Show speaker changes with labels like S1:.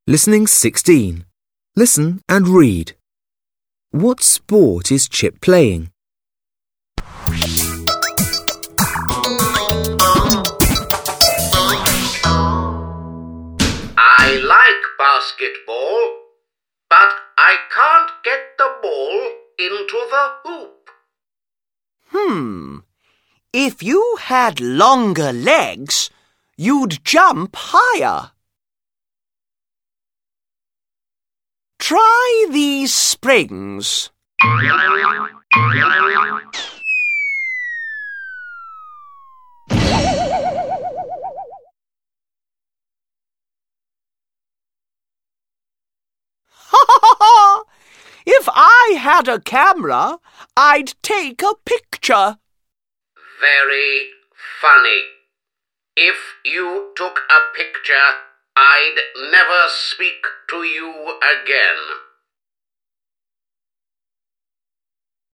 S1: Listening 16. Listen and read. What sport is Chip playing?
S2: I like basketball, but I can't get the ball into the hoop.
S3: If you had longer legs, you'd jump higher. Try these springs. If I had a camera, I'd take a picture.
S2: Very funny. If you took a picture, I'd never speak to you again.